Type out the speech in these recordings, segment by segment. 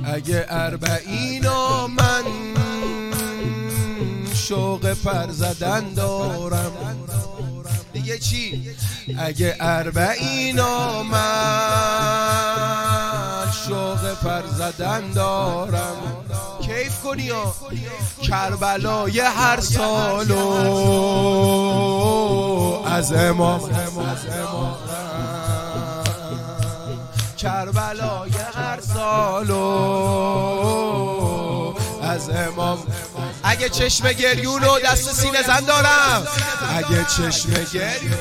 اگه اربعین و من شوق پر زدن دارم. دیگه چی؟ اگه اربعین و من شوق پر زدن دارم. کیف کنی ها. کربلای هر سالو از امام، کربلای هر سالو از امام. اگه چشم گریون و دست سینه زن دارم، اگه چشم گریون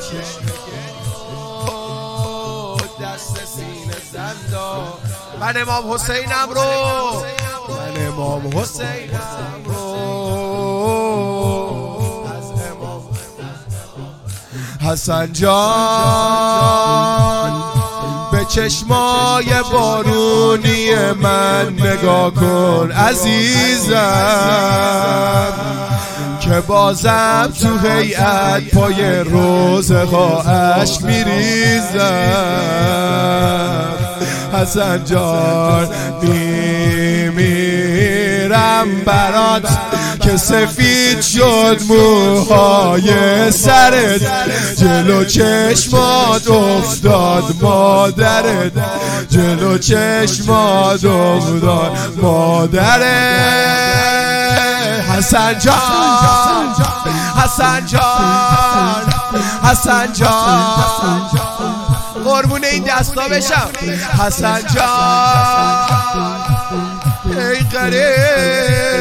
دست سینه زن دارم. من امام حسینم رو، من امام حسینم رو از امام حسن جان. به چشمای بارونی من نگاه کن عزیزم، که بازم تو هیئت پای روزها اشک میریزم. حسن جان میمیرم برات که سفید شد موهای سرت، جلو چشمات افتاد مادرت، جلو چشمات افتاد مادرت. حسن جان، حسن جان، حسن جان، قربون این دستا بشم. حسن جان ای قریب